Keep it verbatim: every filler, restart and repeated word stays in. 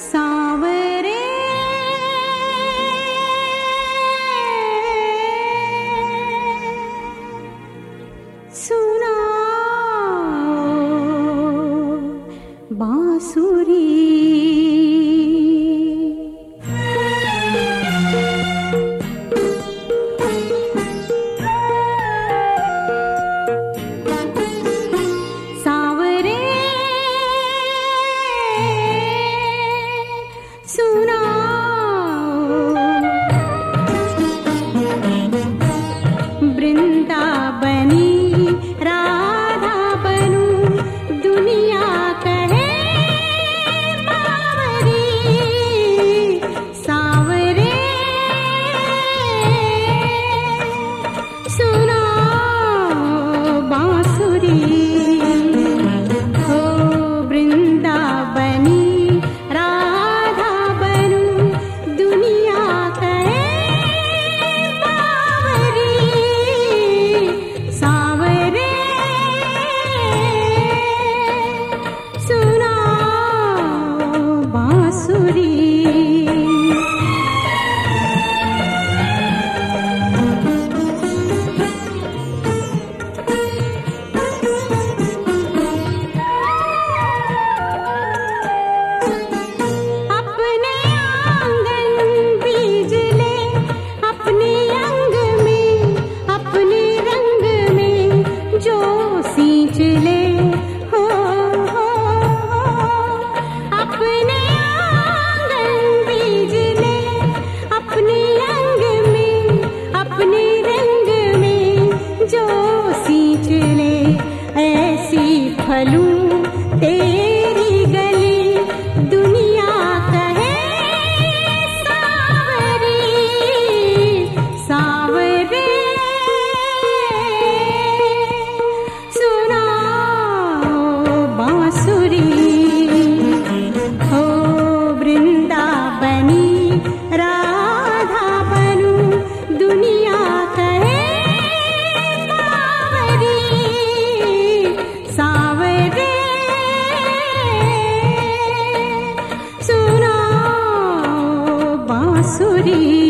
सांवरे सुनाओ बांसुरी। वृंदावनी राधा बनूं, दुनिया कहे बावरी। सांवरे सुनाओ बांसुरी। हो वृंदावनी राधा बनूं, दुनिया कहे बावरी। सांवरे सुनाओ बांसुरी। अपने आंगन बीज ले, अपने अंग में, अपने रंग में जो सींच ले। हो हो हो अपने आंगन बीज ले, अपने अंग में, अपने रंग में जो सींच ले। ऐसी फलूं तेरी गली, दुनिया कहे सांवरी। सांवरे सुनाओ बांसुरी। हो वृंदावनी राधा बनूं, दुनिया कहे बावरी। सांवरे सुनाओ बांसुरी।